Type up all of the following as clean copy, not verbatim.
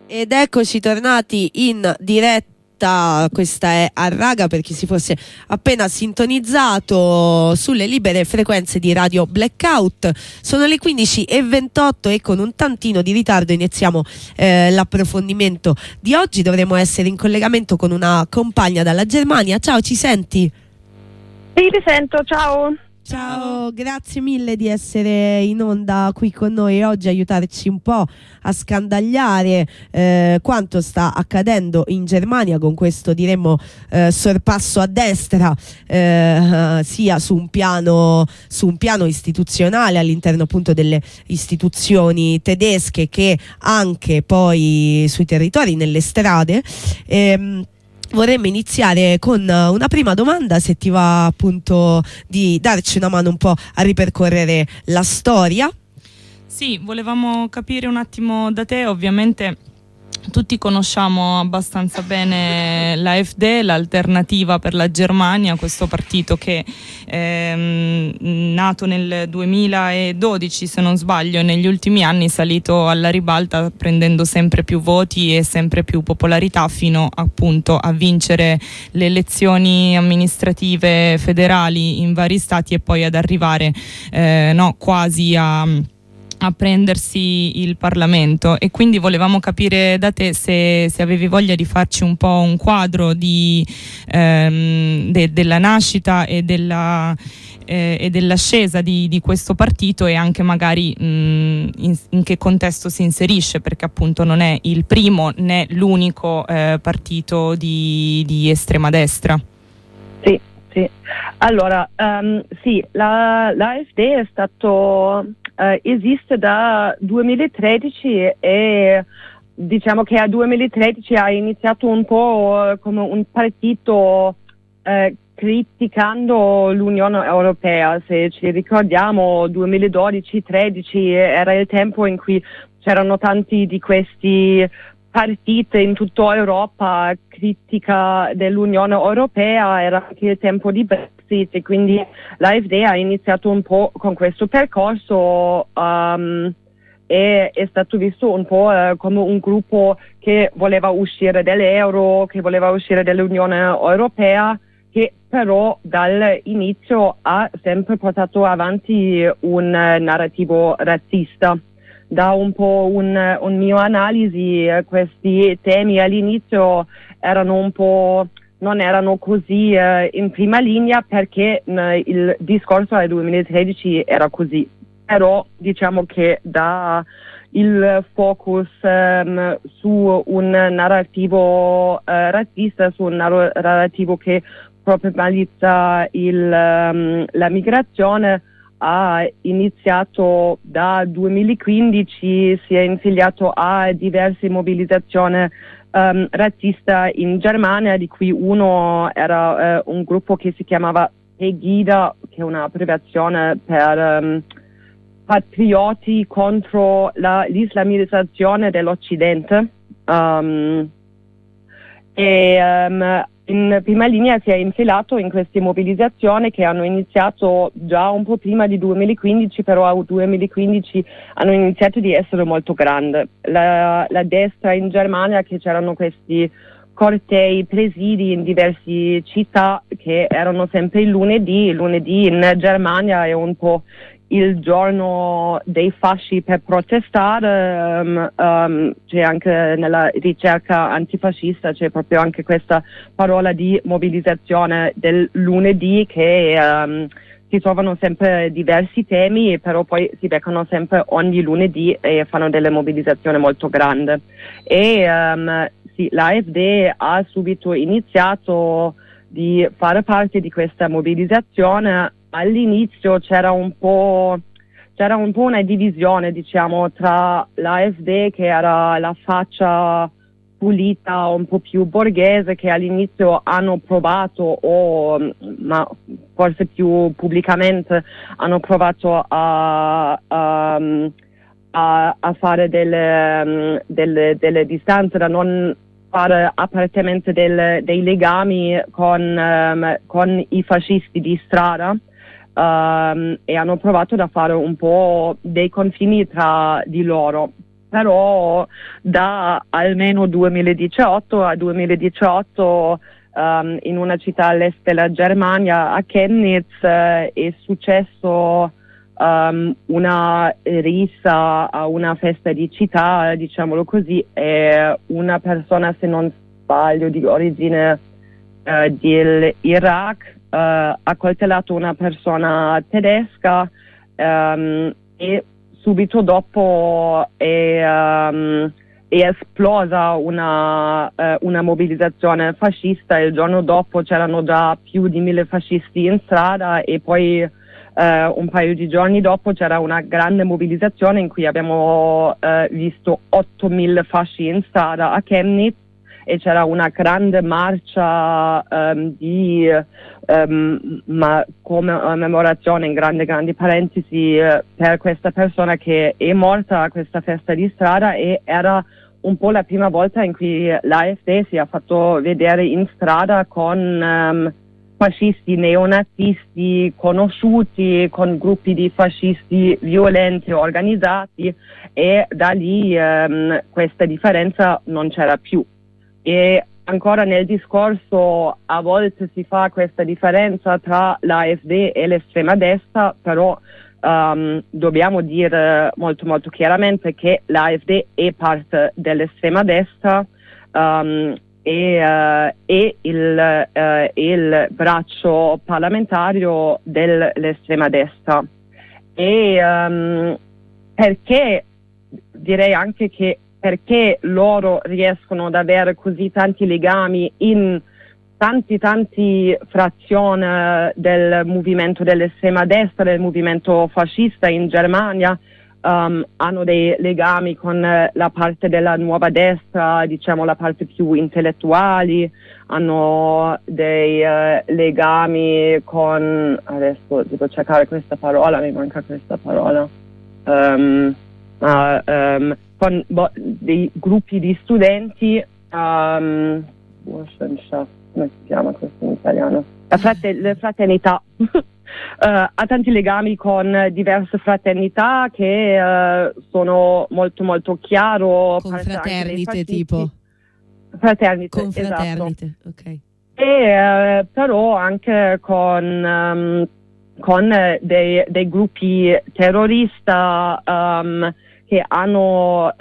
Ed eccoci tornati in diretta, questa è A Raga per chi si fosse appena sintonizzato sulle libere frequenze di Radio Blackout. Sono le 15:28 e con un tantino di ritardo iniziamo l'approfondimento di oggi. Dovremo essere in collegamento con una compagna dalla Germania. Ciao, ci senti? Sì, ti sento, ciao. Ciao, grazie mille di essere in onda qui con noi oggi, aiutarci un po' a scandagliare quanto sta accadendo in Germania con questo, diremmo, sorpasso a destra, sia su un piano istituzionale all'interno appunto delle istituzioni tedesche, che anche poi sui territori, nelle strade. Vorremmo iniziare con una prima domanda, se ti va appunto di darci una mano un po' a ripercorrere la storia. Sì, volevamo capire un attimo da te. Ovviamente tutti conosciamo abbastanza bene l'AfD, l'Alternativa per la Germania, questo partito che nato nel 2012, se non sbaglio, negli ultimi anni è salito alla ribalta prendendo sempre più voti e sempre più popolarità, fino appunto a vincere le elezioni amministrative federali in vari stati e poi ad arrivare quasi a prendersi il Parlamento. E quindi volevamo capire da te se avevi voglia di farci un po' un quadro della nascita e dell'ascesa di questo partito, e anche magari in che contesto si inserisce, perché appunto non è il primo né l'unico partito di estrema destra. Sì. Allora, sì, l'AfD è stato esiste da 2013 e diciamo che a 2013 ha iniziato un po' come un partito criticando l'Unione Europea. Se ci ricordiamo, 2012-13 era il tempo in cui c'erano tanti di questi partiti in tutta Europa critica dell'Unione Europea, era anche il tempo di Brexit, e quindi l'AfD ha iniziato un po' con questo percorso e è stato visto un po' come un gruppo che voleva uscire dall'euro, che voleva uscire dall'Unione Europea, che però dall'inizio ha sempre portato avanti un narrativo razzista. Da un po' un mio analisi, questi temi all'inizio non erano così in prima linea, perché il discorso del 2013 era così. Però diciamo che da il focus su un narrativo razzista, su un narrativo che problematizza la migrazione, ha iniziato da 2015, si è infiliato a diverse mobilizzazioni razziste in Germania, di cui uno era un gruppo che si chiamava Pegida, che è un'abbreviazione per patrioti contro l'islamizzazione dell'Occidente. In prima linea si è infilato in queste mobilizzazioni che hanno iniziato già un po' prima di 2015, però a 2015 hanno iniziato di essere molto grandi. La destra in Germania, che c'erano questi cortei, presidi in diverse città che erano sempre il lunedì. Il lunedì in Germania è un po' il giorno dei fasci per protestare. C'è anche nella ricerca antifascista, c'è proprio anche questa parola di mobilizzazione del lunedì, che si trovano sempre diversi temi, però poi si beccano sempre ogni lunedì e fanno delle mobilizzazioni molto grandi. E sì, l'AfD ha subito iniziato di fare parte di questa mobilizzazione. All'inizio c'era un po' una divisione, diciamo, tra l'AfD, che era la faccia pulita, un po' più borghese, che all'inizio hanno provato, ma forse più pubblicamente, hanno provato a fare delle distanze, da non fare apertamente dei legami con i fascisti di strada. E hanno provato a fare un po' dei confini tra di loro. però da almeno 2018 a 2018 in una città all'est della Germania, a Chemnitz, è successo una rissa a una festa di città, diciamolo così, e una persona, se non sbaglio, di origine dell'Iraq ha coltellato una persona tedesca e subito dopo è esplosa una mobilizzazione fascista. Il giorno dopo c'erano già più di 1000 fascisti in strada e poi un paio di giorni dopo c'era una grande mobilizzazione in cui abbiamo visto 8000 fasci in strada a Chemnitz e c'era una grande marcia di commemorazione, in grandi parentesi, per questa persona che è morta a questa festa di strada, e era un po' la prima volta in cui l'AfD si è fatto vedere in strada con fascisti neonazisti conosciuti, con gruppi di fascisti violenti organizzati, e da lì questa differenza non c'era più. E ancora nel discorso a volte si fa questa differenza tra l'AfD e l'estrema destra, però dobbiamo dire molto molto chiaramente che l'AfD è parte dell'estrema destra e il braccio parlamentario dell'estrema destra. E perché direi anche che perché loro riescono ad avere così tanti legami in tanti frazioni del movimento dell'estrema destra, del movimento fascista in Germania, hanno dei legami con la parte della nuova destra, diciamo la parte più intellettuali, hanno dei legami con, adesso devo cercare questa parola, mi manca questa parola, con dei gruppi di studenti, come si chiama questo in italiano? Le fraternità. Ha tanti legami con diverse fraternità che sono molto molto chiaro. Confraternite tipo? Fraternite, Confraternite, esatto. Ok. E però anche con dei gruppi terrorista che hanno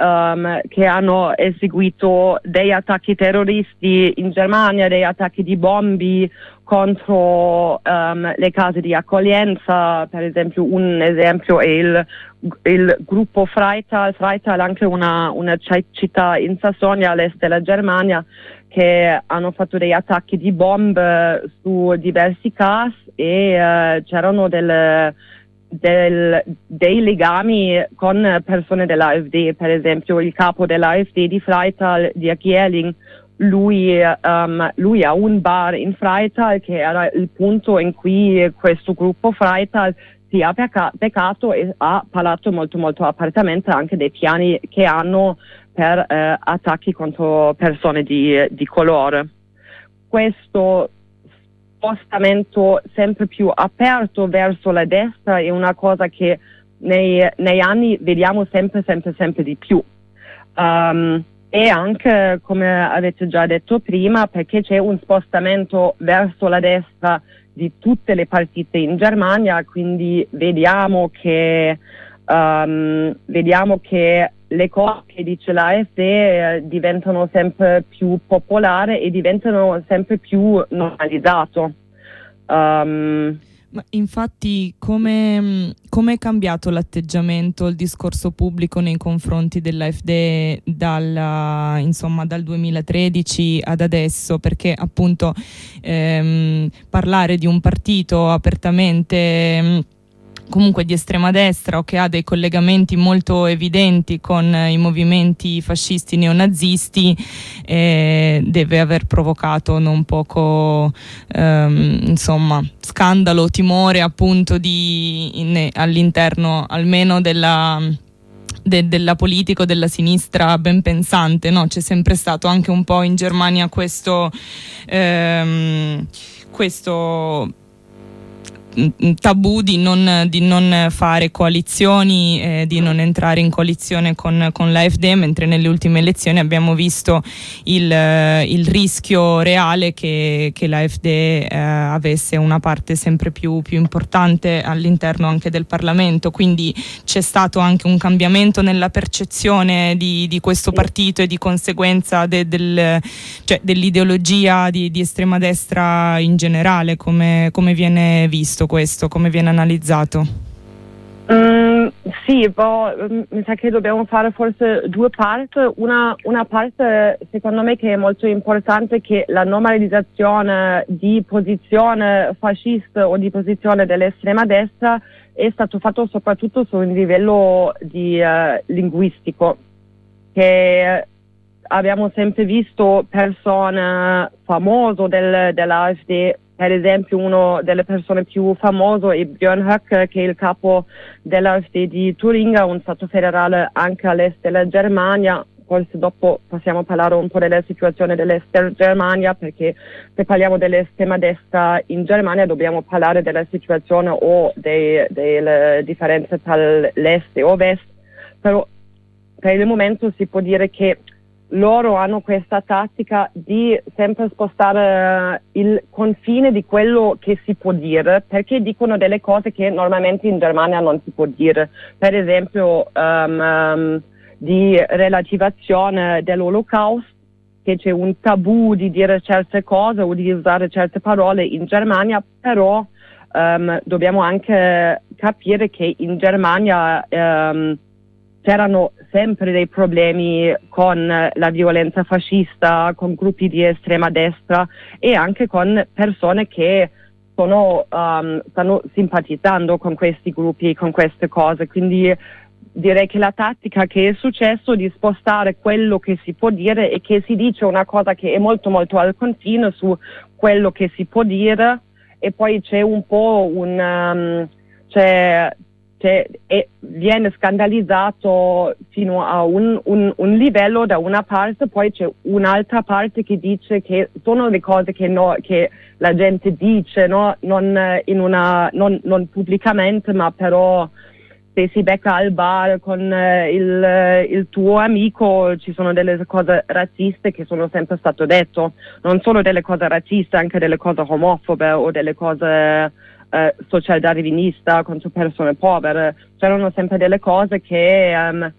eseguito dei attacchi terroristi in Germania, dei attacchi di bombe contro le case di accoglienza. Per esempio, un esempio è il gruppo Freital, anche una città in Sassonia, all'est della Germania, che hanno fatto dei attacchi di bombe su diversi casi e c'erano dei legami con persone dell'AfD. Per esempio il capo dell'AfD di Freital, Dirk Jährling, lui ha un bar in Freital che era il punto in cui questo gruppo Freital si è beccato e ha parlato molto molto apertamente anche dei piani che hanno per attacchi contro persone di colore. Questo spostamento sempre più aperto verso la destra è una cosa che nei anni vediamo sempre di più. E anche, come avete già detto prima, perché c'è un spostamento verso la destra di tutte le partite in Germania, quindi vediamo che le cose che dice l'AfD diventano sempre più popolari e diventano sempre più normalizzato. Ma infatti come è cambiato l'atteggiamento, il discorso pubblico nei confronti dell'AfD dal 2013 ad adesso? Perché appunto parlare di un partito apertamente comunque di estrema destra o che ha dei collegamenti molto evidenti con i movimenti fascisti neonazisti deve aver provocato non poco scandalo, timore appunto all'interno almeno della politica, della sinistra ben pensante, no? C'è sempre stato anche un po' in Germania questo tabù di non fare coalizioni, di non entrare in coalizione con l'AfD, mentre nelle ultime elezioni abbiamo visto il rischio reale che l'AfD avesse una parte sempre più importante all'interno anche del Parlamento, quindi c'è stato anche un cambiamento nella percezione di questo partito e di conseguenza dell'ideologia di estrema destra in generale. Come viene visto questo, come viene analizzato? Sì, mi sa che dobbiamo fare forse due parti. Una parte secondo me che è molto importante, che la normalizzazione di posizione fascista o di posizione dell'estrema destra è stato fatto soprattutto su un livello linguistico, che abbiamo sempre visto persone famose dell'AfD. Per esempio, una delle persone più famose è Björn Höcke, che è il capo dell'AfD di Turingia, un stato federale anche all'est della Germania. Forse dopo possiamo parlare un po' della situazione dell'est della Germania, perché se parliamo dell'estrema destra in Germania dobbiamo parlare della situazione o delle differenze tra l'est e ovest. Però per il momento si può dire che loro hanno questa tattica di sempre spostare il confine di quello che si può dire, perché dicono delle cose che normalmente in Germania non si può dire. Per esempio di relativazione dell'Olocausto, che c'è un tabù di dire certe cose o di usare certe parole in Germania, però dobbiamo anche capire che in Germania c'erano sempre dei problemi con la violenza fascista, con gruppi di estrema destra e anche con persone che stanno simpatizzando con questi gruppi, con queste cose. Quindi direi che la tattica che è successo di spostare quello che si può dire e che si dice una cosa che è molto molto al confine su quello che si può dire, e poi c'è un po' viene scandalizzato fino a un livello da una parte, poi c'è un'altra parte che dice che sono le cose che la gente dice, no? non pubblicamente, ma però se si becca al bar con il tuo amico ci sono delle cose razziste che sono sempre stato detto, non solo delle cose razziste, anche delle cose omofobe o delle cose social darwinista contro persone povere. C'erano sempre delle cose che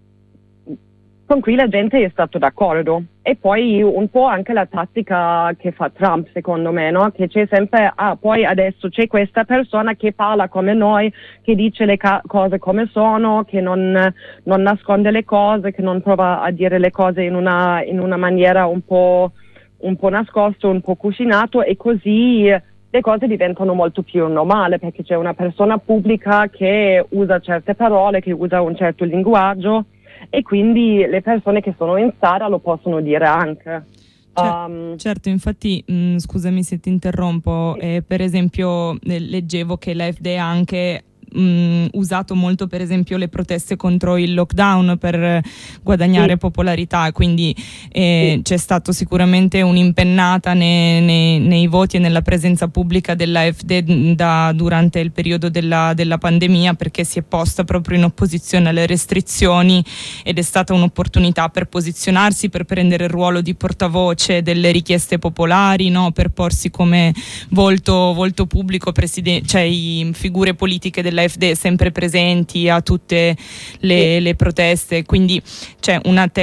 con cui la gente è stato d'accordo. E poi un po' anche la tattica che fa Trump, secondo me, no? Che c'è sempre, poi adesso c'è questa persona che parla come noi, che dice le cose come sono, che non nasconde le cose, che non prova a dire le cose in una maniera un po' nascosto, un po' cucinato, e così le cose diventano molto più normali, perché c'è una persona pubblica che usa certe parole, che usa un certo linguaggio, e quindi le persone che sono in sala lo possono dire anche. Certo, infatti scusami se ti interrompo, per esempio leggevo che l'AfD ha anche usato molto per esempio le proteste contro il lockdown per guadagnare popolarità, quindi c'è stato sicuramente un'impennata nei voti e nella presenza pubblica dell'AfD durante il periodo della pandemia, perché si è posta proprio in opposizione alle restrizioni ed è stata un'opportunità per posizionarsi, per prendere il ruolo di portavoce delle richieste popolari, no? Per porsi come volto pubblico, cioè figure politiche dell'AfD sempre presenti a tutte le proteste, quindi c'è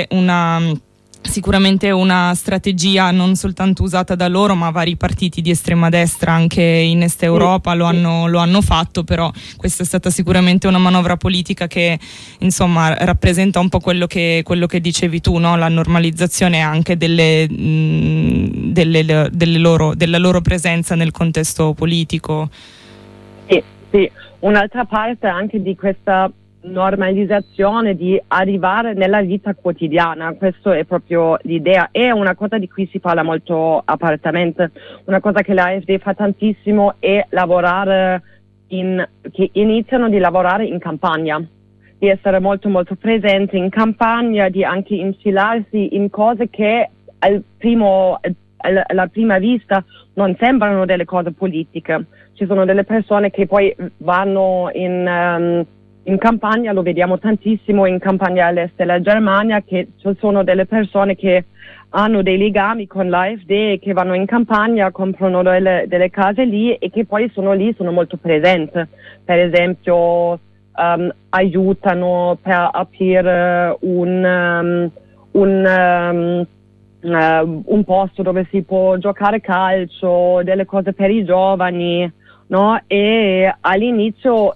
sicuramente una strategia non soltanto usata da loro, ma vari partiti di estrema destra anche in Est Europa lo hanno fatto, però questa è stata sicuramente una manovra politica che insomma rappresenta un po' quello che dicevi tu, no? La normalizzazione anche della loro presenza nel contesto politico. Sì, un'altra parte anche di questa normalizzazione di arrivare nella vita quotidiana, questa è proprio l'idea, è una cosa di cui si parla molto apertamente. Una cosa che l'AfD fa tantissimo è che iniziano di lavorare in campagna, di essere molto molto presenti in campagna, di anche infilarsi in cose che alla prima vista non sembrano delle cose politiche. Ci sono delle persone che poi vanno in campagna, lo vediamo tantissimo in campagna all'est della Germania, che ci sono delle persone che hanno dei legami con l'AfD, che vanno in campagna, comprano delle case lì e che poi sono lì, sono molto presenti. Per esempio aiutano per aprire un posto dove si può giocare calcio, delle cose per i giovani, no? E all'inizio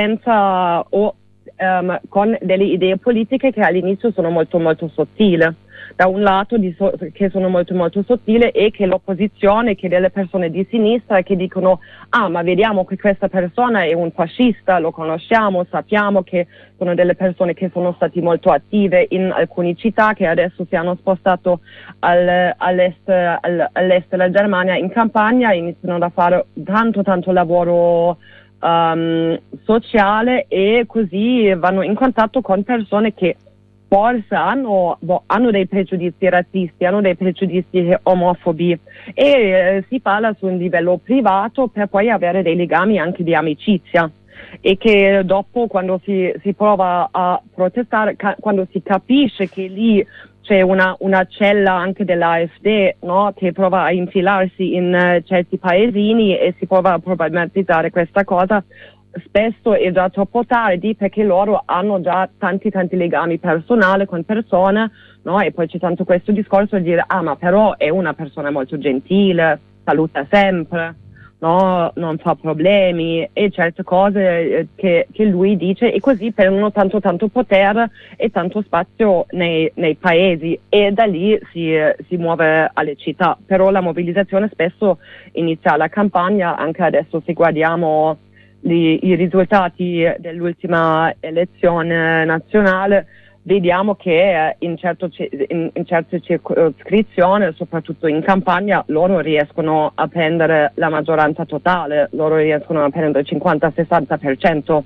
con delle idee politiche che all'inizio sono molto molto sottili. Da un lato che sono molto molto sottili, e che l'opposizione, che delle persone di sinistra che dicono ma vediamo che questa persona è un fascista, lo conosciamo, sappiamo che sono delle persone che sono state molto attive in alcune città, che adesso si hanno spostato all'est della Germania in campagna, iniziano a fare tanto lavoro sociale, e così vanno in contatto con persone che forse hanno dei pregiudizi razzisti, hanno dei pregiudizi omofobi, e si parla su un livello privato per poi avere dei legami anche di amicizia, e che dopo, quando si prova a protestare, quando si capisce che lì c'è una cella anche dell'AfD, no, che prova a infilarsi in certi paesini e si prova a problematizzare questa cosa, spesso è già troppo tardi, perché loro hanno già tanti legami personali con persone, no? E poi c'è tanto questo discorso di dire ma però è una persona molto gentile, saluta sempre, no? Non fa problemi, e certe cose che lui dice, e così prendono tanto potere e tanto spazio nei paesi, e da lì si muove alle città. Però la mobilizzazione spesso inizia alla campagna. Anche adesso, se guardiamo i risultati dell'ultima elezione nazionale, vediamo che in certe circoscrizioni, soprattutto in campagna, loro riescono a prendere la maggioranza totale, loro riescono a prendere il 50-60%,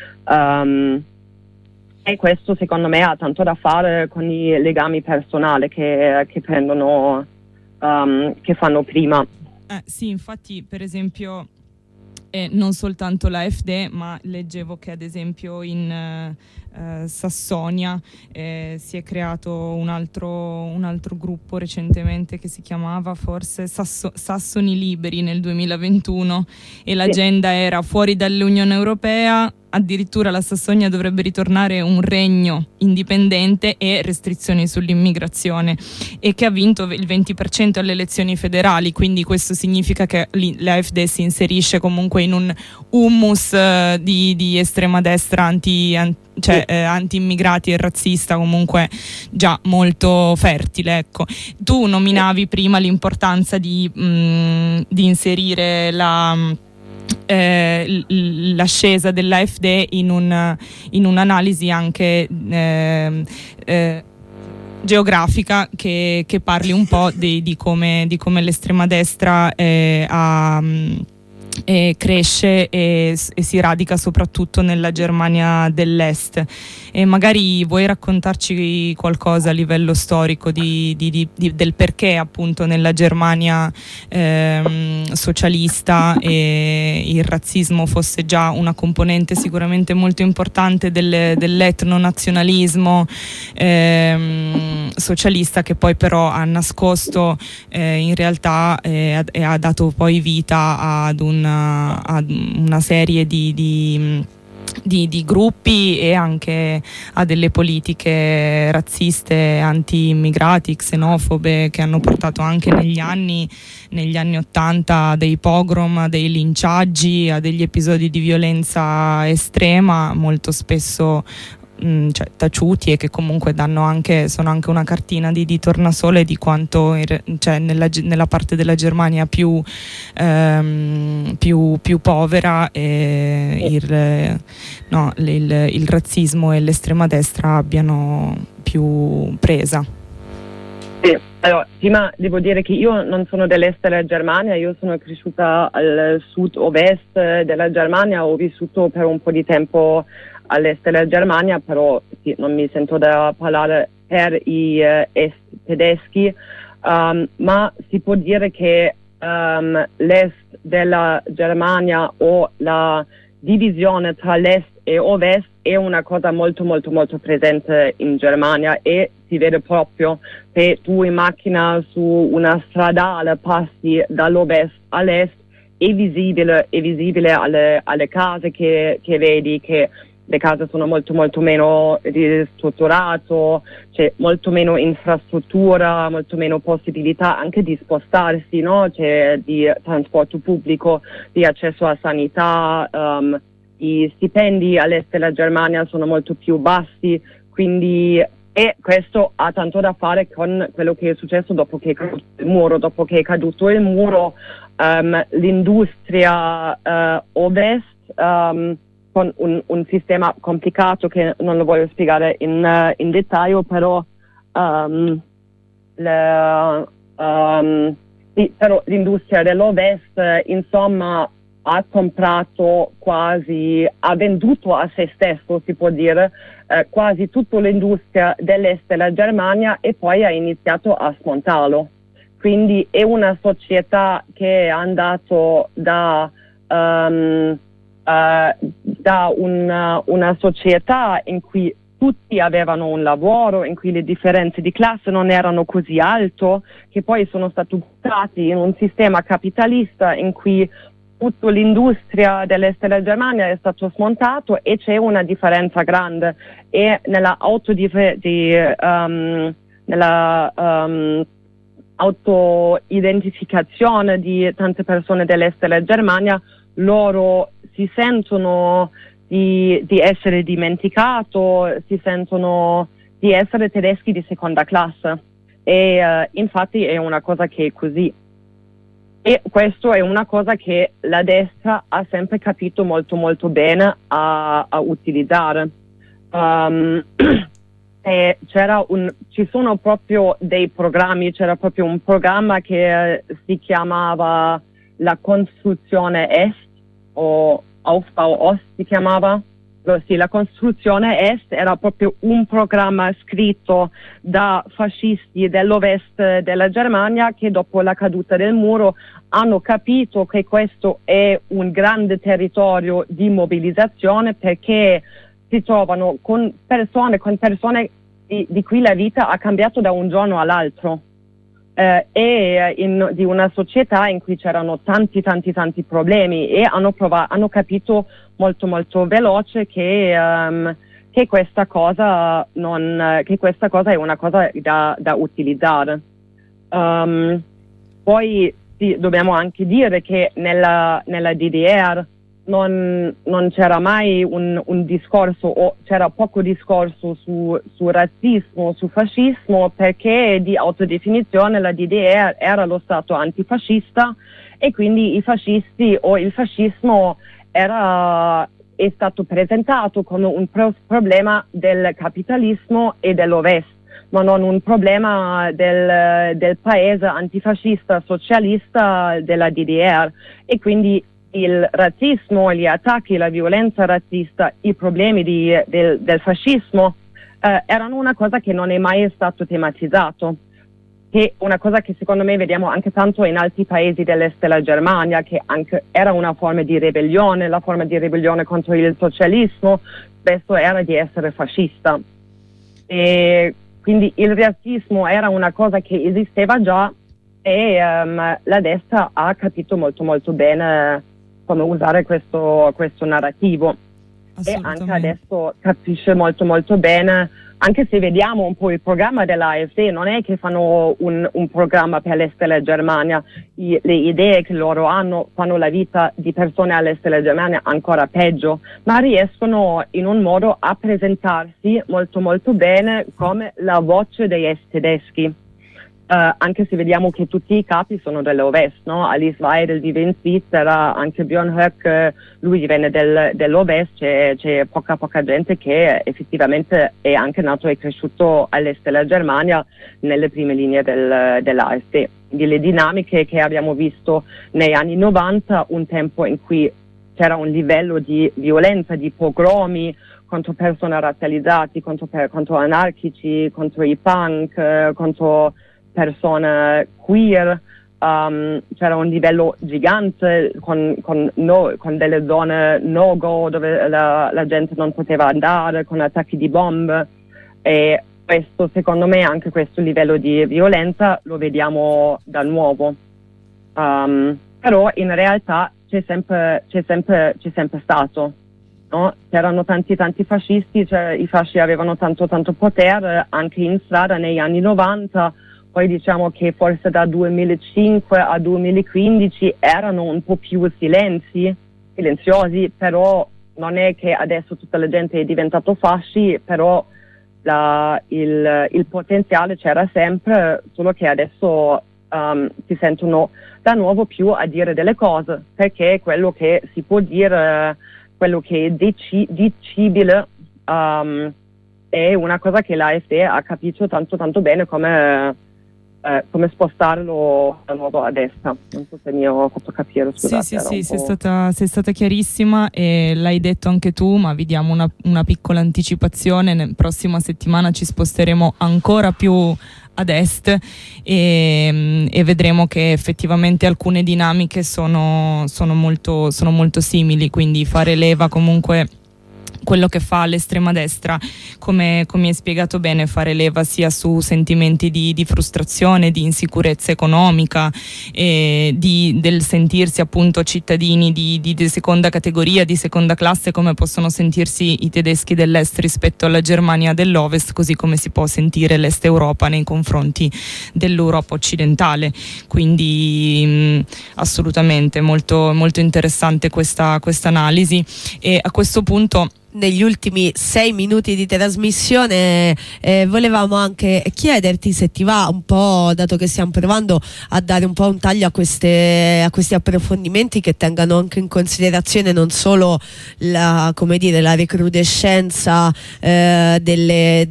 e questo secondo me ha tanto da fare con i legami personali che prendono, che fanno prima. Sì, infatti, per esempio, non soltanto l'AfD, ma leggevo che ad esempio in Sassonia si è creato un altro gruppo recentemente che si chiamava forse Sassoni Liberi nel 2021, e l'agenda era: fuori dall'Unione Europea, addirittura la Sassonia dovrebbe ritornare un regno indipendente, e restrizioni sull'immigrazione, e che ha vinto il 20% alle elezioni federali. Quindi questo significa che l'AfD si inserisce comunque in un hummus di estrema destra anti-immigrati e razzista, comunque già molto fertile, ecco. Tu nominavi prima l'importanza di inserire l'ascesa dell'AfD in un'analisi anche geografica, che parli un po' di come l'estrema destra cresce e si radica soprattutto nella Germania dell'Est. E magari vuoi raccontarci qualcosa a livello storico del perché appunto nella Germania socialista il razzismo fosse già una componente sicuramente molto importante dell'etnonazionalismo socialista, che poi però ha nascosto in realtà e ha dato poi vita ad una serie di gruppi, e anche a delle politiche razziste, anti-immigrati, xenofobe, che hanno portato anche negli anni 80 a dei pogrom, a dei linciaggi, a degli episodi di violenza estrema, molto spesso taciuti, e che comunque sono anche una cartina di tornasole di quanto nella parte della Germania più povera il razzismo e l'estrema destra abbiano più presa. Sì, allora, prima devo dire che io non sono dell'est della Germania, io sono cresciuta al sud-ovest della Germania, ho vissuto per un po' di tempo all'est della Germania, però sì, non mi sento da parlare per i tedeschi. ma si può dire che l'est della Germania o la divisione tra l'est e ovest è una cosa molto molto molto presente in Germania, e si vede proprio se tu in macchina su una stradale passi dall'ovest all'est, è visibile alle case che vedi che le case sono molto molto meno ristrutturate, c'è molto meno infrastruttura, molto meno possibilità anche di spostarsi, no? C'è di trasporto pubblico, di accesso a sanità, gli stipendi all'est della Germania sono molto più bassi, quindi, e questo ha tanto da fare con quello che è successo dopo che è caduto il muro. Dopo che è caduto il muro, l'industria ovest, con un sistema complicato che non lo voglio spiegare in dettaglio, però, però l'industria dell'ovest, insomma, ha comprato quasi, ha venduto a se stesso, si può dire, quasi tutta l'industria dell'est della Germania, e poi ha iniziato a smontarlo. Quindi è una società che è andato da una società in cui tutti avevano un lavoro, in cui le differenze di classe non erano così alte, che poi sono stati buttati in un sistema capitalista in cui tutta l'industria dell'est della Germania è stato smontato, e c'è una differenza grande, e nella autoidentificazione di tante persone dell'est della Germania, loro si sentono di essere dimenticato, si sentono di essere tedeschi di seconda classe, e infatti è una cosa che è così. E questo è una cosa che la destra ha sempre capito molto molto bene a utilizzare. E ci sono proprio dei programmi, c'era proprio un programma che si chiamava la Costruzione Est, o Aufbau Ost si chiamava. Sì, la Costruzione Est era proprio un programma scritto da fascisti dell'ovest della Germania, che dopo la caduta del muro hanno capito che questo è un grande territorio di mobilizzazione, perché si trovano con persone di cui la vita ha cambiato da un giorno all'altro, di una società in cui c'erano tanti problemi, e hanno capito molto molto veloce che questa cosa è una cosa da utilizzare. Poi sì, dobbiamo anche dire che nella DDR non c'era mai un discorso, o c'era poco discorso su razzismo, su fascismo, perché di autodefinizione la DDR era lo stato antifascista, e quindi i fascisti o il fascismo è stato presentato come un problema del capitalismo e dell'Ovest, ma non un problema del paese antifascista socialista della DDR. E quindi il razzismo, gli attacchi, la violenza razzista, i problemi del fascismo erano una cosa che non è mai stato tematizzato, che è una cosa che secondo me vediamo anche tanto in altri paesi dell'est della Germania, che anche era una forma di ribellione. La forma di ribellione contro il socialismo spesso era di essere fascista, e quindi il razzismo era una cosa che esisteva già, e la destra ha capito molto molto bene come usare questo narrativo, e anche adesso capisce molto molto bene, anche se vediamo un po' il programma dell'AfD, non è che fanno un programma per l'est della Germania, le idee che loro hanno fanno la vita di persone all'est della Germania ancora peggio, ma riescono in un modo a presentarsi molto molto bene come la voce dei est tedeschi. Anche se vediamo che tutti i capi sono dell'Ovest, no? Alice Weidel vive in Svizzera, anche Björn Höcke, lui viene dell'Ovest, c'è poca gente che effettivamente è anche nato e cresciuto all'est della Germania nelle prime linee dell'AfD. Quindi le dinamiche che abbiamo visto negli anni 90, un tempo in cui c'era un livello di violenza, di pogromi contro persone razzializzate, contro anarchici, contro i punk, contro persone queer, c'era un livello gigante con delle zone no-go dove la gente non poteva andare, con attacchi di bombe, e questo, secondo me, anche questo livello di violenza lo vediamo da nuovo. Però in realtà c'è sempre stato, no? C'erano tanti fascisti, cioè i fasci avevano tanto potere anche in strada negli anni 90. Poi diciamo che forse da 2005 a 2015 erano un po' più silenziosi, però non è che adesso tutta la gente è diventato fasci, però il potenziale c'era sempre, solo che adesso si sentono da nuovo più a dire delle cose, perché quello che si può dire, quello che è dicibile, è una cosa che l'AfD ha capito tanto bene come spostarlo da nuovo a destra. Non so se mi ho fatto capire, scusate. Sì, sei stata chiarissima, e l'hai detto anche tu, ma vi diamo una piccola anticipazione: prossima settimana ci sposteremo ancora più ad est e vedremo che effettivamente alcune dinamiche sono molto simili, quindi fare leva comunque quello che fa l'estrema destra, come hai spiegato bene, fare leva sia su sentimenti di frustrazione, di insicurezza economica, del sentirsi appunto cittadini di seconda categoria, di seconda classe, come possono sentirsi i tedeschi dell'est rispetto alla Germania dell'ovest, così come si può sentire l'est Europa nei confronti dell'Europa occidentale. Quindi assolutamente molto, molto interessante questa analisi. E a questo punto, negli ultimi 6 minuti di trasmissione, volevamo anche chiederti se ti va un po', dato che stiamo provando a dare un po' un taglio a questi approfondimenti che tengano anche in considerazione non solo la recrudescenza delle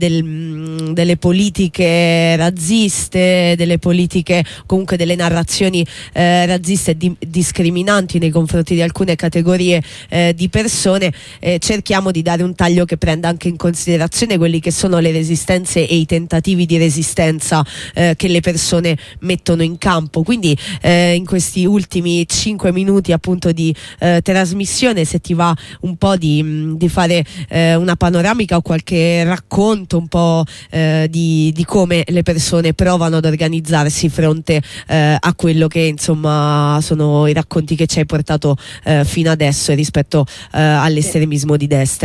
politiche razziste, delle politiche, comunque delle narrazioni razziste e discriminanti nei confronti di alcune categorie di persone. Cerchiamo di dare un taglio che prenda anche in considerazione quelli che sono le resistenze e i tentativi di resistenza che le persone mettono in campo. Quindi in questi ultimi 5 minuti appunto di trasmissione, se ti va un po' di fare una panoramica o qualche racconto un po' di come le persone provano ad organizzarsi fronte a quello che insomma sono i racconti che ci hai portato fino adesso rispetto all'estremismo di destra.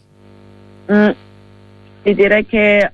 Direi che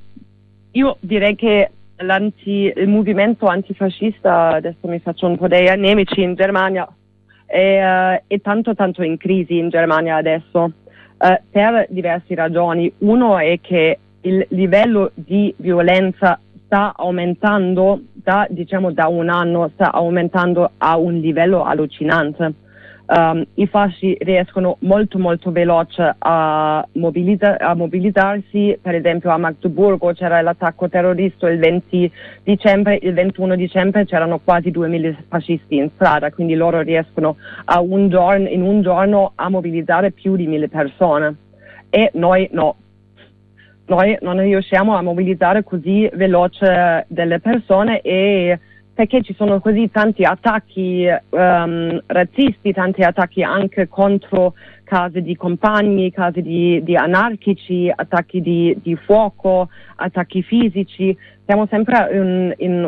il movimento antifascista, adesso mi faccio un po' dei nemici in Germania, è tanto in crisi in Germania adesso, per diverse ragioni. Uno è che il livello di violenza sta aumentando da un anno, sta aumentando a un livello allucinante. I fasci riescono molto veloce a mobilizzarsi. Per esempio a Magdeburgo c'era l'attacco terrorista il 20 dicembre, il 21 dicembre c'erano quasi 2000 fascisti in strada, quindi loro riescono in un giorno a mobilizzare più di 1000 persone, e noi no. Noi non riusciamo a mobilizzare così veloce delle persone, e perché ci sono così tanti attacchi razzisti, tanti attacchi anche contro case di compagni, case di anarchici, attacchi di fuoco, attacchi fisici. Siamo sempre in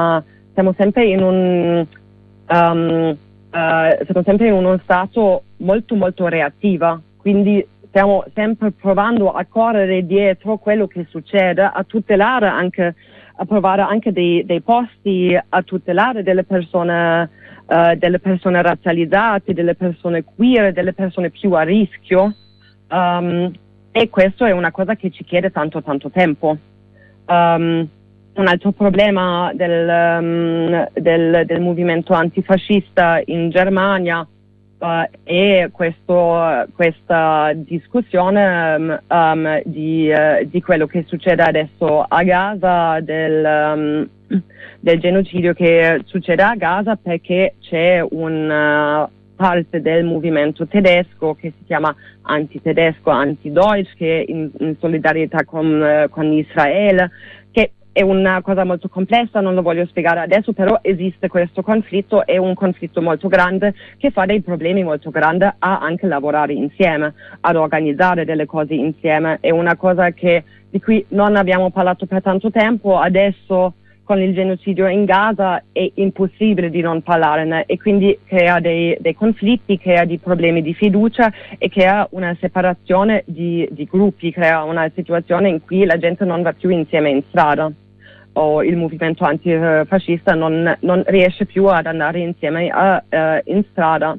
uno stato molto reattivo, quindi stiamo sempre provando a correre dietro quello che succede, a tutelare anche, a provare anche dei posti, a tutelare delle persone razzializzate, delle persone queer, delle persone più a rischio, e questo è una cosa che ci chiede tanto tempo. Un altro problema del movimento antifascista in Germania è questa discussione di quello che succede adesso a Gaza, del genocidio che succede a Gaza, perché c'è una parte del movimento tedesco che si chiama antitedesco, anti-Deutsch, che è in solidarietà con Israele, che è una cosa molto complessa, non lo voglio spiegare adesso, però esiste questo conflitto, è un conflitto molto grande che fa dei problemi molto grandi a anche lavorare insieme, ad organizzare delle cose insieme. È una cosa di cui non abbiamo parlato per tanto tempo, adesso con il genocidio in Gaza è impossibile di non parlarne e quindi crea dei conflitti, crea dei problemi di fiducia e crea una separazione di gruppi, crea una situazione in cui la gente non va più insieme in strada o il movimento antifascista non riesce più ad andare insieme in strada.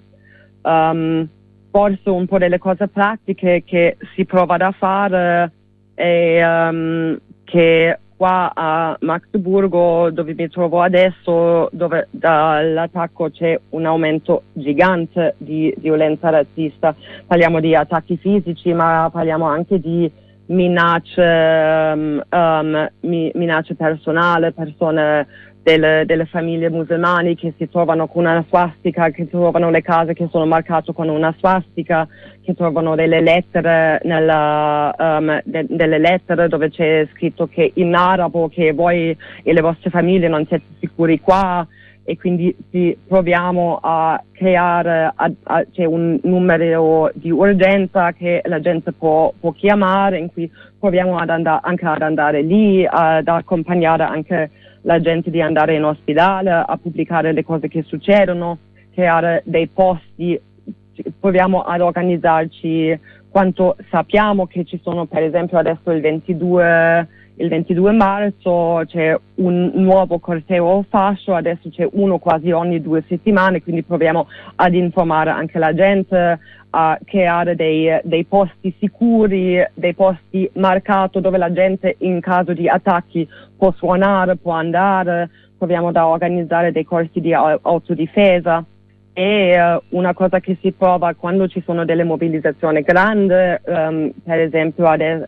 Forse un po' delle cose pratiche che si prova a fare è che qua a Magdeburgo, dove mi trovo adesso, dove dall'attacco c'è un aumento gigante di violenza razzista. Parliamo di attacchi fisici, ma parliamo anche di minacce personali, persone delle famiglie musulmane che si trovano con una swastika, che trovano le case che sono marcate con una swastika, che trovano delle lettere delle lettere dove c'è scritto che in arabo che voi e le vostre famiglie non siete sicuri qua, e quindi proviamo a creare c'è un numero di urgenza che la gente può chiamare, in cui proviamo anche ad andare lì, ad accompagnare anche la gente di andare in ospedale, a pubblicare le cose che succedono, creare dei posti, proviamo ad organizzarci quanto sappiamo che ci sono. Per esempio adesso il 22 marzo c'è un nuovo corteo fascio, adesso c'è uno quasi ogni 2 settimane, quindi proviamo ad informare anche la gente, a creare dei posti sicuri, dei posti marcati dove la gente in caso di attacchi può suonare, può andare, proviamo ad organizzare dei corsi di autodifesa. E una cosa che si prova quando ci sono delle mobilizzazioni grandi, per esempio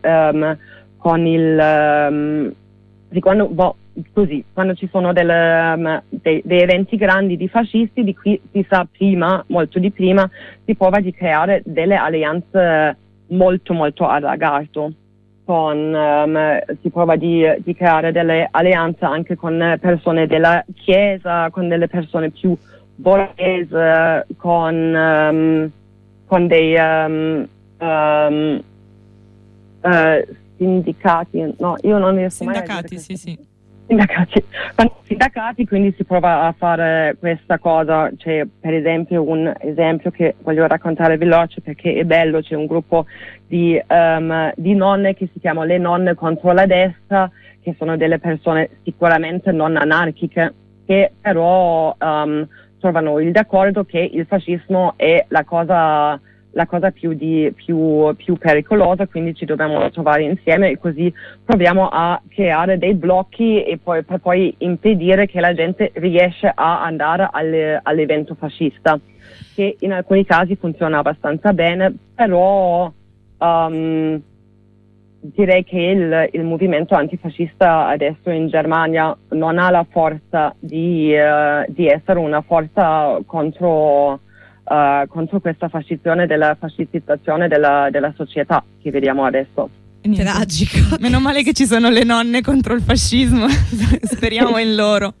quando ci sono dei eventi grandi di fascisti, di cui si sa molto di prima, si prova di creare delle alleanze molto molto allargate. Si prova di creare delle alleanze anche con persone della Chiesa, con delle persone più borghese, con dei sindacati, no, io non riesco mai a dire sì. Sindacati, quindi si prova a fare questa cosa. C'è per esempio un esempio che voglio raccontare veloce perché è bello, c'è un gruppo di nonne che si chiama Le Nonne contro la Destra, che sono delle persone sicuramente non anarchiche, che però trovano il d'accordo che il fascismo è la cosa più pericolosa, quindi ci dobbiamo trovare insieme e così proviamo a creare dei blocchi e per poi impedire che la gente riesce a andare all'evento fascista, che in alcuni casi funziona abbastanza bene, però direi che il movimento antifascista adesso in Germania non ha la forza di essere una forza contro questa fascistazione della società che vediamo adesso. Tragico. Meno male che ci sono le nonne contro il fascismo. Speriamo in loro.